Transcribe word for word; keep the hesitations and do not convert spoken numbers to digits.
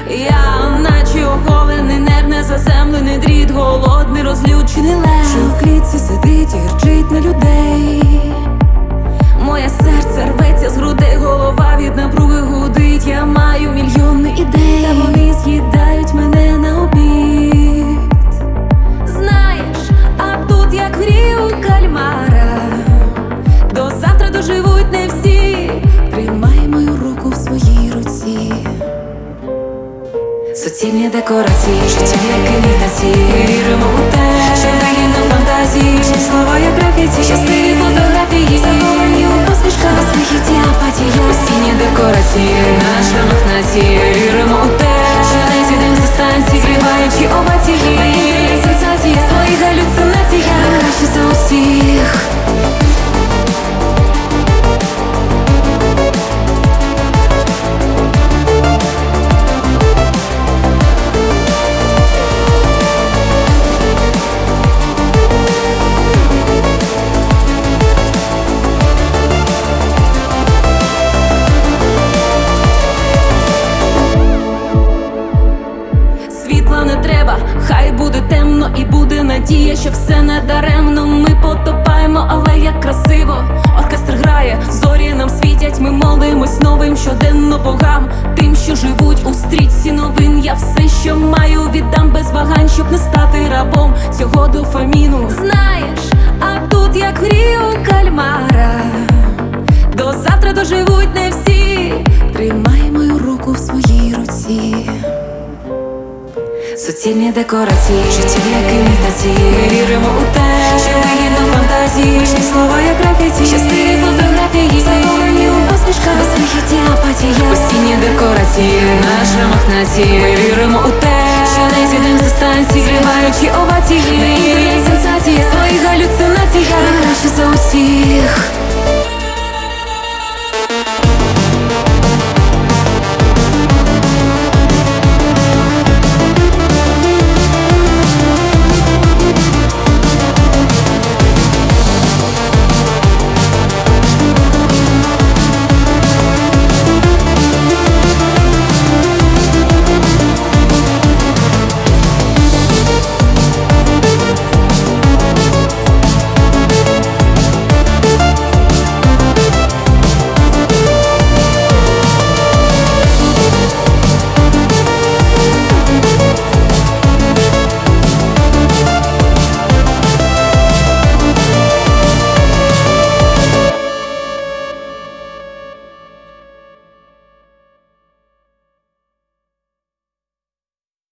Я наче оголений нерв, незаземлений дріт, голодний, розлючений лев, що в клітці сидить і гірчить на людей. Моє серце рветься з грудей, голова від напруги гудить. Я маю мільйони ідей, та вони з'їдають мене на обід. Знаєш, а тут як грію кальмара, до завтра доживуть не всі. Тримай мою руку в своїй руці. Суцільні декорації, життя як імітації. Ми віримо у те, що вигідно фантазії. Чи слова як графіті, щасливі фотографії, заховані у посмішках, без вихідні апатії. Постійні декорації, наш рамок нації. Ми віримо у те, що не зійдем зі станції, зриваючи овації. Ми є сенсації, свої галюцинації. Ми краще за усіх. Не треба, хай буде темно і буде надія, що все не даремно. Ми потопаємо, але як красиво. Оркестр грає, зорі нам світять. Ми молимось новим щоденно богам, тим, що живуть у стрічці новин. Я все, що маю, віддам без вагань, щоб не стати рабом цього дофаміну. Знаєш, а тут як грію кальмара, до завтра доживуть не всі. Тримай мою руку в своїй руці. Суцільні декорації, життя як імітації. Ми віримо у те, що вигідно фантазії. Чи слова як графіті, щасливі фотографії, заховані у посмішках, без вихідні апатії. Постійні декорації, наш рамок нації. Ми віримо у те, що не зійдем зі станції, зриваючи овації. Ми є сенсації, свої галюцинації. Ми краще за усіх.